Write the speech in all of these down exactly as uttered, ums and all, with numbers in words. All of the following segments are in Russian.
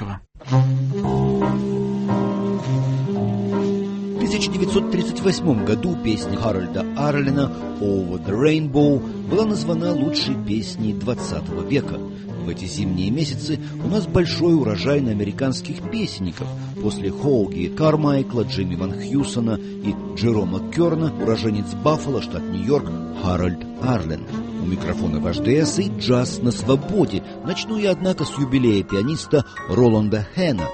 Высоцкого. В тысяча девятьсот тридцать восьмом году песня Харольда Арлена «Over the Rainbow» была названа лучшей песней двадцатого века. В эти зимние месяцы у нас большой урожай на американских песенников. После Хоуги Кармайкла, Джимми Ван Хьюсона и Джерома Керна уроженец Баффало, штат Нью-Йорк, Харольд Арлен. У микрофона ваш ДС и джаз на свободе. Начну я, однако, с юбилея пианиста Роланда Хэна.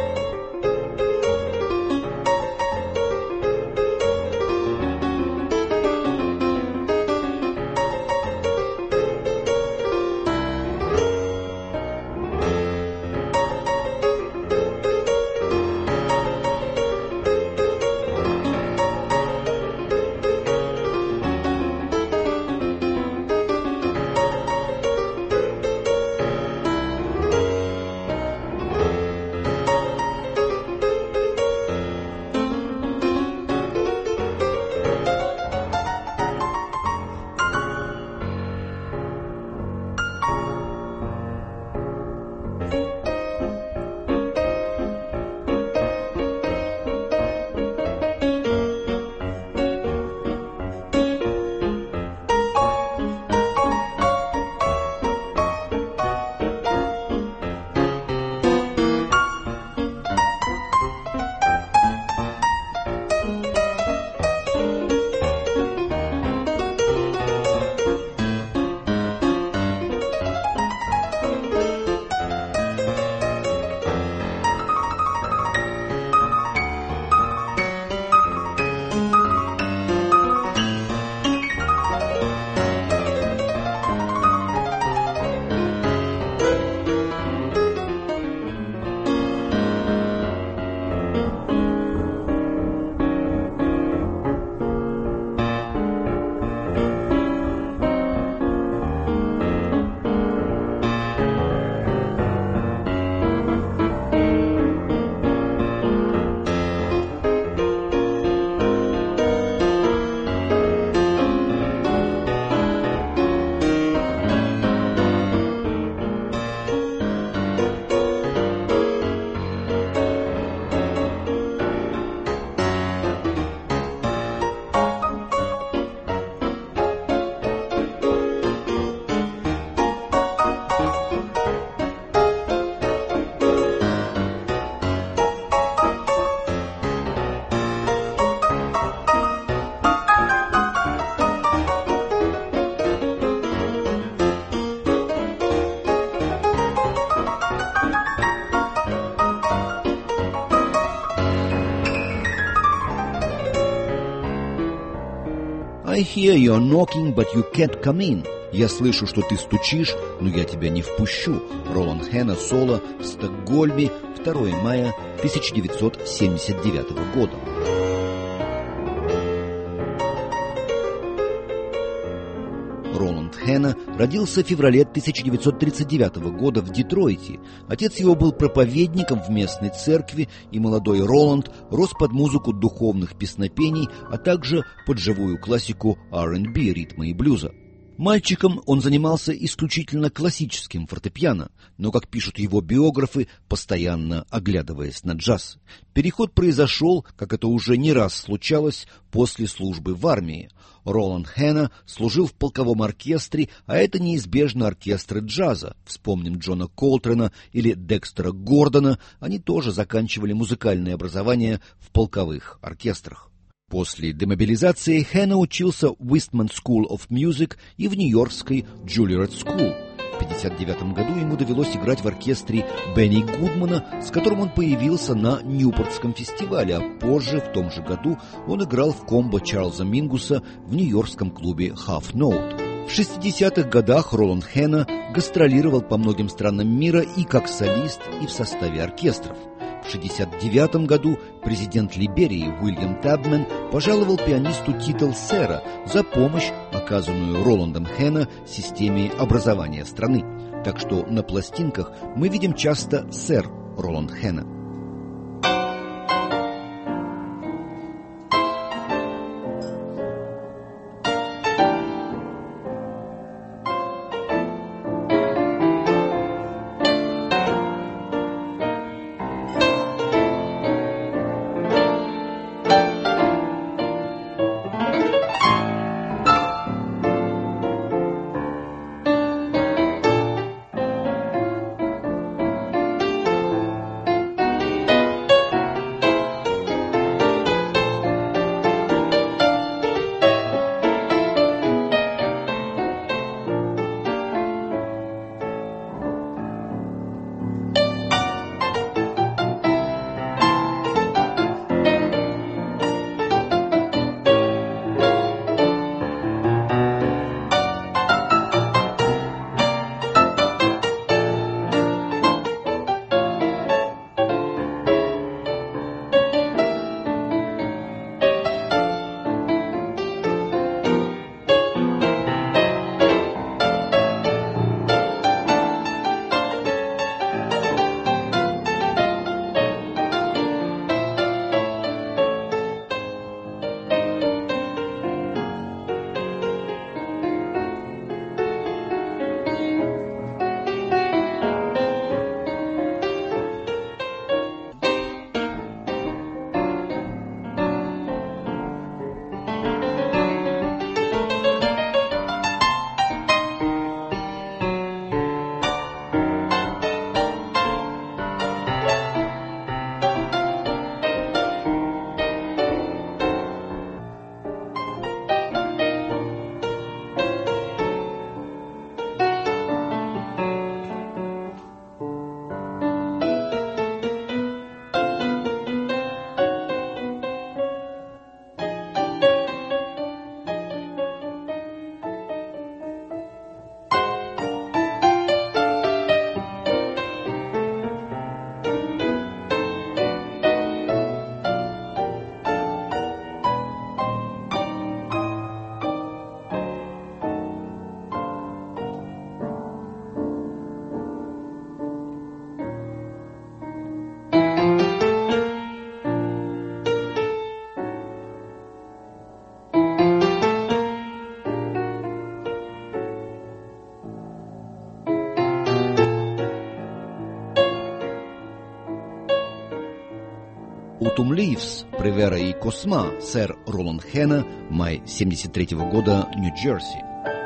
I hear you're knocking, but you can't come in. Я слышу, что ты стучишь, но я тебя не впущу. Роланд Хэна соло в Стокгольме, второго мая тысяча девятьсот семьдесят девятого года. Роланд Хэна родился в феврале тысяча девятьсот тридцать девятого года в Детройте. Отец его был проповедником в местной церкви, и молодой Роланд рос под музыку духовных песнопений, а также под живую классику ар энд би, ритма и блюза. Мальчиком он занимался исключительно классическим фортепиано, но, как пишут его биографы, постоянно оглядываясь на джаз. Переход произошел, как это уже не раз случалось, после службы в армии. Роланд Хэна служил в полковом оркестре, а это неизбежно оркестры джаза. Вспомним Джона Колтрена или Декстера Гордона, они тоже заканчивали музыкальное образование в полковых оркестрах. После демобилизации Хэна учился в Eastman School of Music и в Нью-Йоркской Juilliard School. В тысяча девятьсот пятьдесят девятом году ему довелось играть в оркестре Бенни Гудмана, с которым он появился на Ньюпортском фестивале, а позже, в том же году, он играл в комбо Чарльза Мингуса в нью-йоркском клубе Half Note. В шестидесятых годах Роланд Хэна гастролировал по многим странам мира и как солист, и в составе оркестров. В шестьдесят девятом году президент Либерии Уильям Табмен пожаловал пианисту титул сэра за помощь, оказанную Роландом Хэна системе образования страны. Так что на пластинках мы видим часто сэр Роланд Хэна. «Autumn Leaves», «Привера» и «Косма», сэр Роланд Хена, май семьдесят третьего года, Нью-Джерси.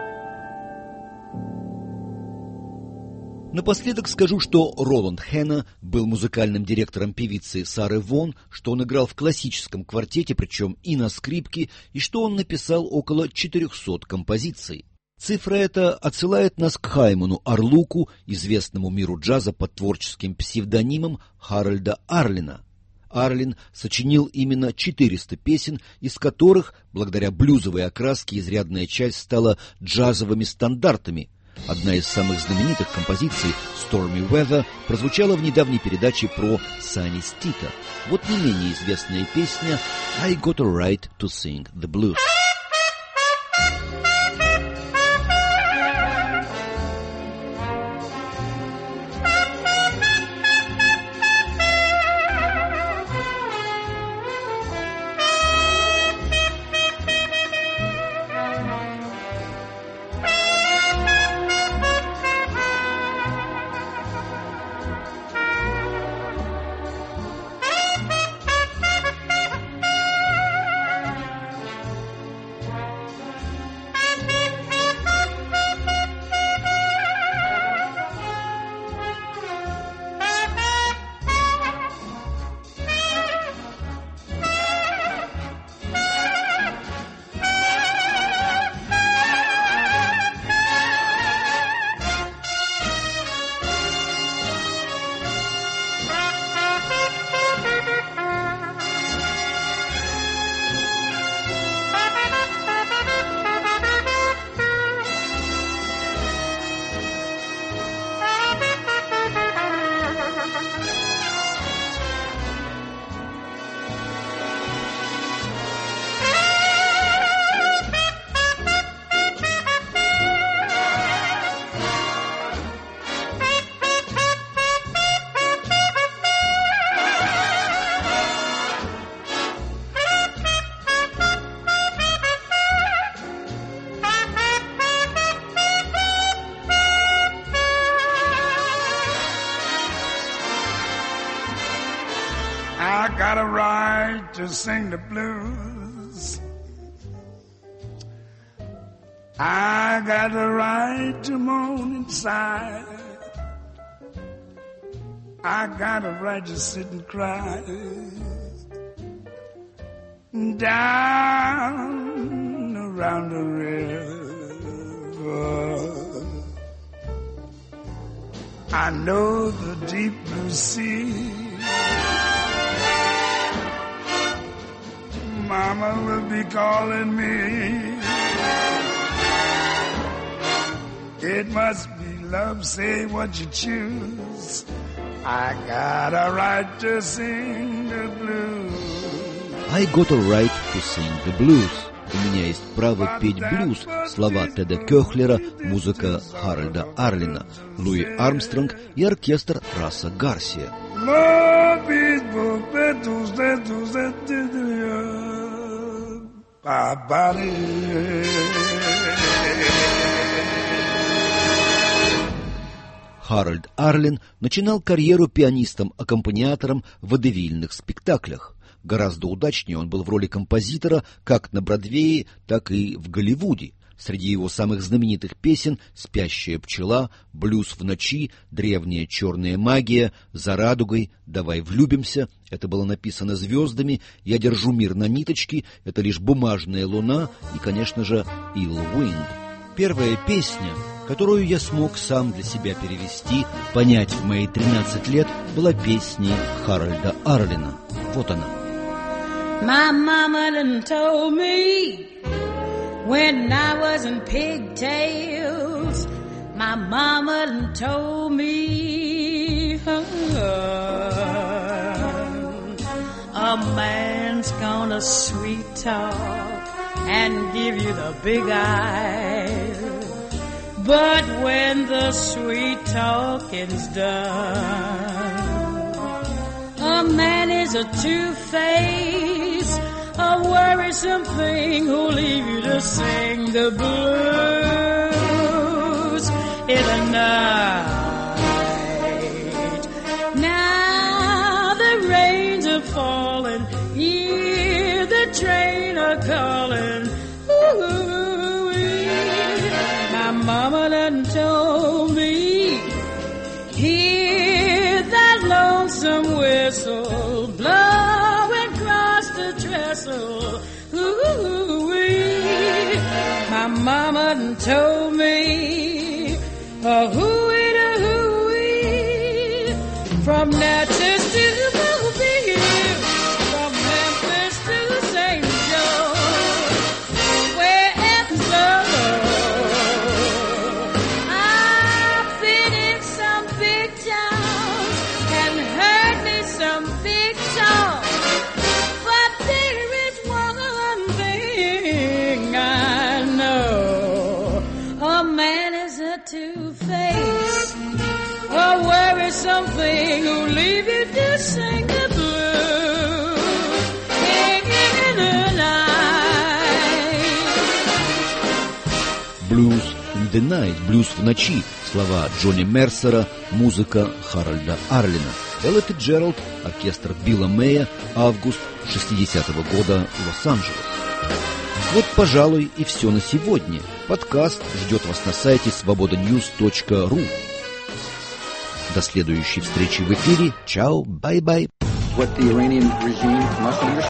Напоследок скажу, что Роланд Хена был музыкальным директором певицы Сары Вон, что он играл в классическом квартете, причем и на скрипке, и что он написал около четырехсот композиций. Цифра эта отсылает нас к Хайману Орлуку, известному миру джаза под творческим псевдонимом Харальда Арлина. Арлин сочинил именно четыреста песен, из которых, благодаря блюзовой окраске, изрядная часть стала джазовыми стандартами. Одна из самых знаменитых композиций, «Stormy Weather», прозвучала в недавней передаче про Санни Стита. Вот не менее известная песня «I Got a Right to Sing the Blues». I got a right to sing the blues. I got a right to moan inside. I got a right to sit and cry down around the river. I know the deep blue sea. Mama will be calling me. It must be love, say what you choose. I got a right to sing the blues. I got a right to sing the blues. У меня есть право петь блюз. Слова Теда Кёхлера, музыка Харальда Арлина, Луи Армстронг и оркестр Раса Гарсия. Харальд Арлин начинал карьеру пианистом-аккомпаниатором в водевильных спектаклях. Гораздо удачнее он был в роли композитора как на Бродвее, так и в Голливуде. Среди его самых знаменитых песен «Спящая пчела», «Блюз в ночи», «Древняя черная магия», «За радугой», «Давай влюбимся» — это было написано звездами, «Я держу мир на ниточке» — это лишь бумажная луна и, конечно же, «Ill Wind». Первая песня, которую я смог сам для себя перевести, понять в мои тринадцать лет, была песней Харальда Арлина. Вот она. My mama done told me when I was in pigtails. My mama done told me uh, a man's gonna sweet talk and give you the big eye. But when the sweet talking's done, a man is a two-face, a worrisome thing who'll leave you to sing the blues in the night. Now the rains are falling calling. Ooh-wee. My mama done told me, hear that lonesome whistle blowing across the trestle. Ooh-wee. My mama done told me, a hooey to hooey, from Natchez to Mobile, from Memphis to Saint Joe, wherever the road. I've been in some big towns and heard me some big songs, but there is one thing I know: a man is a two-faced, a worrisome thing who leave you to sing the blues in the night. Blues in the night, блюз в ночи. Слова Джонни Мерсера, музыка Харальда Арлина. Элла Фицджеральд, оркестр Билла Мэя, август шестидесятого года, Лос-Анджелес. Вот, пожалуй, и все на сегодня. Подкаст ждет вас на сайте свобода ньюс точка ру. До следующей встречи в эфире. Чао, бай-бай.